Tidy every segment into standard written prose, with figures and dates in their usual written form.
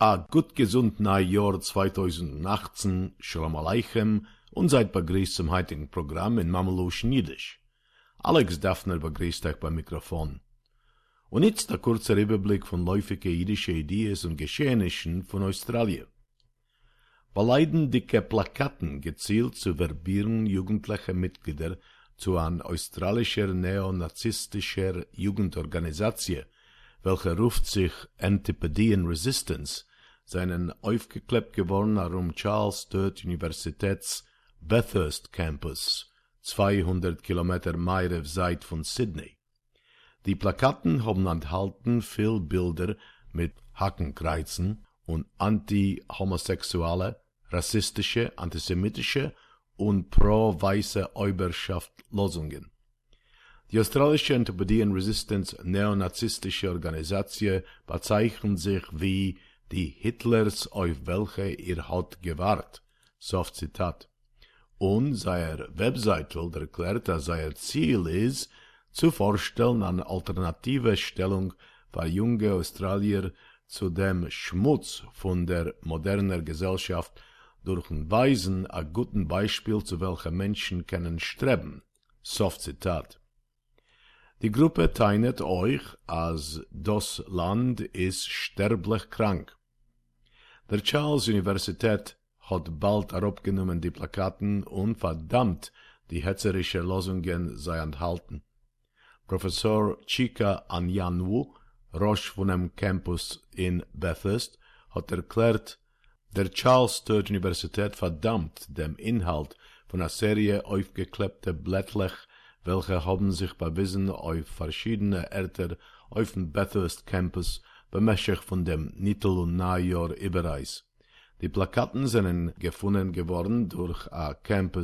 A gut gesund Jahr 2018, Shalom Aleichem, und seid begrüßt zum heutigen Programm in Mameluschen Jiddisch. Alex Daffner begrüßt euch beim Mikrofon. Und jetzt der kurze Überblick von läufigen jüdischen Ideen und Geschehnissen von Australien. Beleidigende Plakaten gezielt zu verbieren jugendliche Mitglieder zu einer australischer neonazistischer Jugendorganisation, welche ruft sich Antipodean Resistance, seinen aufgeklebt geworden herum Charles Sturt Universitäts Bathurst Campus, 200 Kilometer mehr weit von Sydney. Die Plakaten haben enthalten viele Bilder mit Hakenkreuzen und anti-homosexuelle, rassistische, antisemitische und pro-weiße Oberschaft-Losungen. Die australische Antipodean Resistance neonazistische Organisation bezeichnet sich wie die Hitlers, auf welche ihr hat gewahrt. Soft Zitat. Und seine Webseite erklärt, dass sein Ziel ist, zu vorstellen eine alternative Stellung für junge Australier zu dem Schmutz von der modernen Gesellschaft durch ein Weisen ein guten Beispiel, zu welchem Menschen können streben. Soft Zitat. Die Gruppe teilt euch, als das Land ist sterblich krank. Der Charles Universität hat bald abgenommen die Plakaten und verdammt, die hetzerische Losungen sei enthalten. Professor Chika Anyanwu, Roche von dem Campus in Bathurst, hat erklärt, der Charles Sturt Universität verdammt dem Inhalt von einer Serie aufgeklebter Blättlech, welche haben sich bewiesen auf verschiedene Orte auf dem Bathurst Campus bemächtigt von dem Nitel- und Neujahr Überreis. Die Plakaten sind gefunden geworden durch a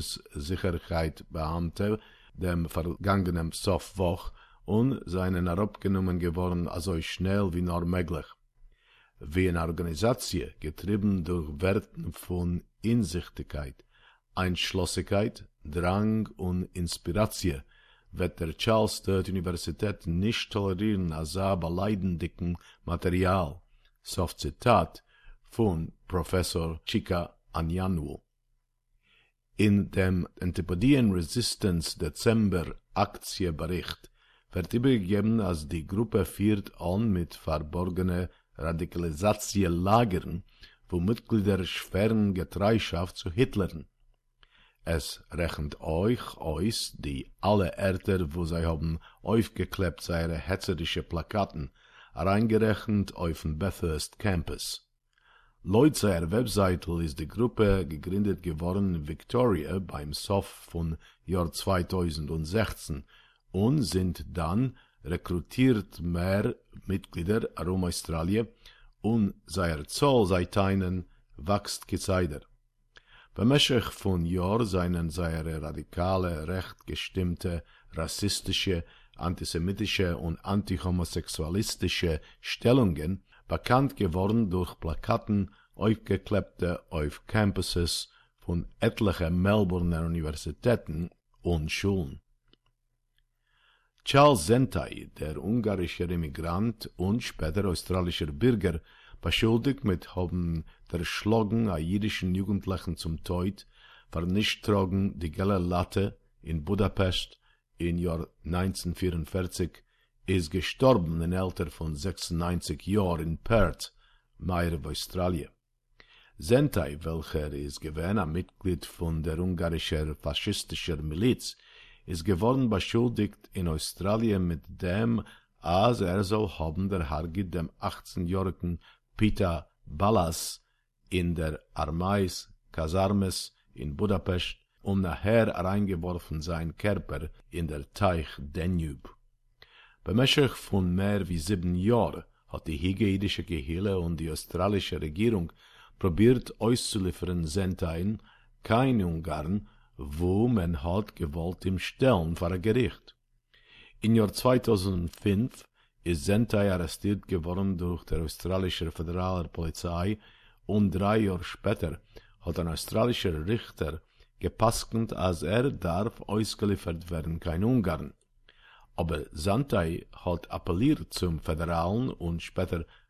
Campus-Sicherheitsbeamte dem vergangenen Softwoch und seien herabgenommen geworden also schnell wie nur möglich. Wie eine Organisation, getrieben durch Werten von Einsichtigkeit, Einschlossigkeit, Drang und Inspiration, wird der Charles Sturt Universität nicht tolerieren als beleidigenden Material. Soft Zitat von Professor Chika Anyanwu. In dem Antipodean Resistance Dezember Aktienbericht wird übergegeben, als die Gruppe führt an mit verborgenen Radikalisatiolagern, wo Mitglieder schweren Getreischaft zu Hitlern. Es rechnet euch aus, die alle Orte, wo sie haben aufgeklebt seine hetzerische Plakaten, reingerechnet auf den Bathurst Campus. Laut seiner Webseite ist die Gruppe gegründet geworden in Victoria beim Sof von Jahr 2016 und sind dann rekrutiert mehr Mitglieder herum Australien und seine Zahl seitdem wächst gezeiter. Bemächtigt von Jahr seien seine radikale, recht gestimmte, rassistische, antisemitische und antihomosexualistische Stellungen bekannt geworden durch Plakaten aufgeklebte auf Campuses von etlichen Melbourner Universitäten und Schulen. Charles Zentai, der ungarische Immigrant und später australischer Bürger, beschuldigt mit haben erschlagen a jüdischen Jugendlichen zum Tod, vernichtragen die gelbe Latte in Budapest im Jahr 1944, ist gestorben im Alter von 96 Jahren in Perth, Meyer, Australien. Zentai, welcher ist gewesen ein Mitglied von der ungarischen faschistischen Miliz, ist geworden beschuldigt in Australien mit dem, als soll haben der Hargit dem 18-jährigen Peter Ballas in der Armees Kasarmes in Budapest und nachher reingeworfen sein Körper in der Teich Danube. Bemächtigt von mehr wie 7 Jahren hat die hygiedische Gehille und die australische Regierung probiert auszuliefern Zentai, kein Ungarn, wo man hat gewollt ihm stellen vor ein Gericht. Im Jahr 2005 ist Zentai arrestiert geworden durch die australische Föderalpolizei und 3 Jahre später hat ein australischer Richter gepasst, als darf ausgeliefert werden, kein Ungarn. Aber Zentai hat appelliert zum föderalen und später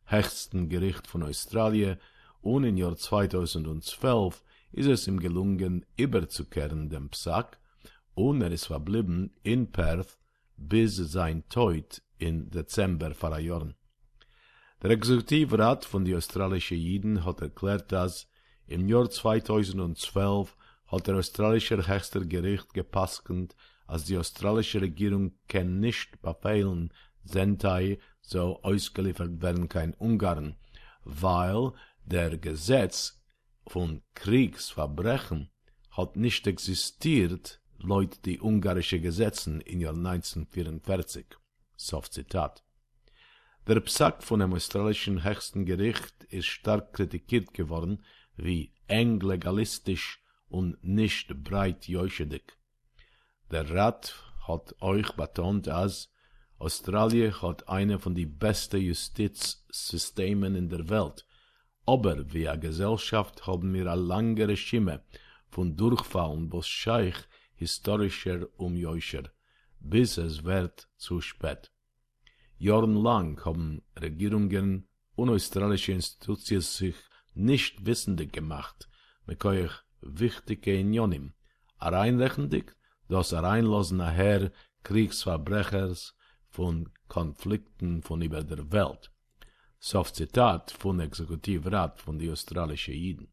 höchsten Gericht von Australien, und im Jahr 2012 ist es ihm gelungen, überzukehren dem Psak, und ist verblieben in Perth bis sein Tod im Dezember vor Jahren. Der Exekutivrat von den australischen Jiden hat erklärt, dass im Jahr 2012 hat der australische höchste Gericht gepasst, als die australische Regierung kann nicht befehlen, Sentai so ausgeliefert werden kein Ungarn, weil der Gesetz von Kriegsverbrechen hat nicht existiert laut die ungarische Gesetzen im Jahr 1944. Zitat. Der Psak von dem australischen höchsten Gericht ist stark kritisiert geworden, wie eng legalistisch und nicht breit jäuschedig. Der Rat hat euch betont, als Australien hat eine von den besten Justizsystemen in der Welt, aber wie eine Gesellschaft haben wir eine lange Regime von Durchfallen, was scheich historischer Umjäuscher, bis es wird zu spät. Jahrelang haben Regierungen und australische Institutionen sich nicht wissendig gemacht, mit euch wichtige Unionen, reinrechendig, das Reinlassen nachher Kriegsverbrechers von Konflikten von über der Welt. Zitat von Exekutivrat von die australischen Jiden.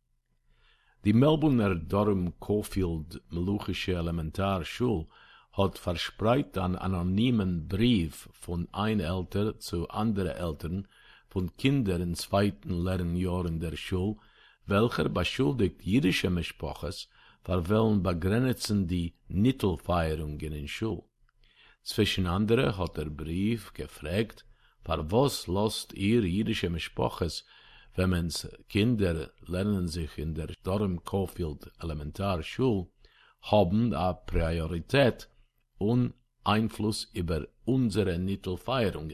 Die Melbourner Durham-Caulfield Meluchische Elementarschule hat verspreit einen anonymen Brief von ein Eltern zu anderen Eltern von Kindern im zweiten Lernjahr in der Schule, welcher beschuldigt jüdische Mischpoches, verwellen begrenzen die Nittelfeierungen in Schule. Zwischen anderen hat der Brief gefragt, was lasst ihr jüdische Mischpoches, wenn man's Kinder lernen sich in der Durham-Caulfield Elementarschule, haben a Priorität und Einfluss über unsere Nittelfeierungen.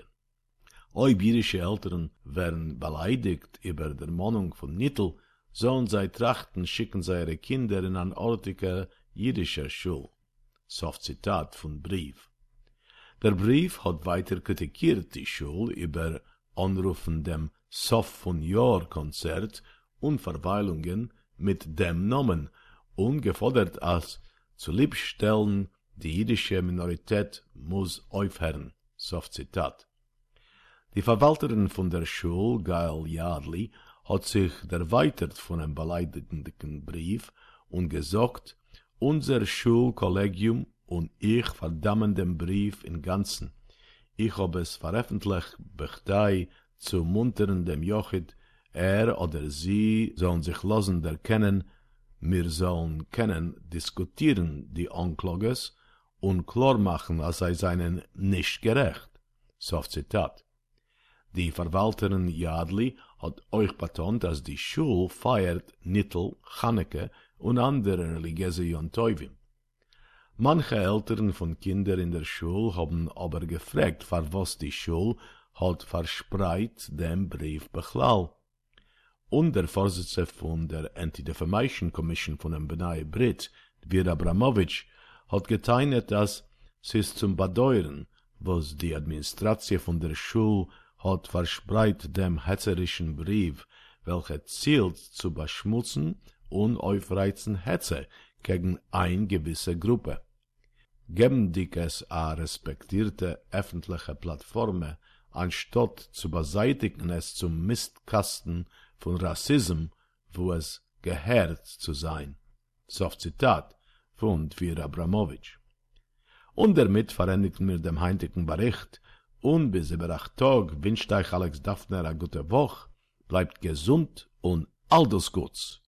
Ob jüdische Eltern werden beleidigt über der Mahnung von Nittel, sollen sie trachten, schicken sie ihre Kinder in eine ortige jüdische Schule. Zitat von Brief. Der Brief hat weiter kritisiert die Schule über Anrufen dem Sof von Jahr Konzert und Verweilungen mit dem Namen und gefordert, als zu liebstellen die jüdische Minorität muss aufhören. Zitat. Die Verwalterin von der Schule, Gail Yardley, hat sich erweitert von einem beleidigenden Brief und gesagt, unser Schulkollegium und ich verdammen den Brief im Ganzen. Ich habe es veröffentlicht, Bechtei zu muntern dem Jochid, er oder sie sollen sich lassen erkennen, wir sollen können diskutieren die Anklages und klar machen, als sei seinen nicht gerecht. Zitat. Die Verwalterin Yardley hat euch betont, dass die Schule feiert Nittel, Chaneke und andere religiöse Jontovim. Manche Eltern von Kindern in der Schule haben aber gefragt, für was die Schule hat verspreit den Brief Bechlal. Und der Vorsitzende von der Anti-Defamation Commission von dem B'nai Brit, Dvir Abramowitsch, hat geteilt, dass sie es zum Bedeuren, was die Administration von der Schule hat verspreit dem hetzerischen Brief, welcher zielt zu beschmutzen und aufreizen Hetze gegen eine gewisse Gruppe. Geben die es a respektierte öffentliche Plattformen, anstatt zu beseitigen es zum Mistkasten von Rassismus, wo es gehört zu sein. Zitat von Dvir Abramowitsch. Und damit verändigen wir dem heutigen Bericht, und bis über 8 Tage wünscht euch Alex Daffner eine gute Woche, bleibt gesund und all das Gutes.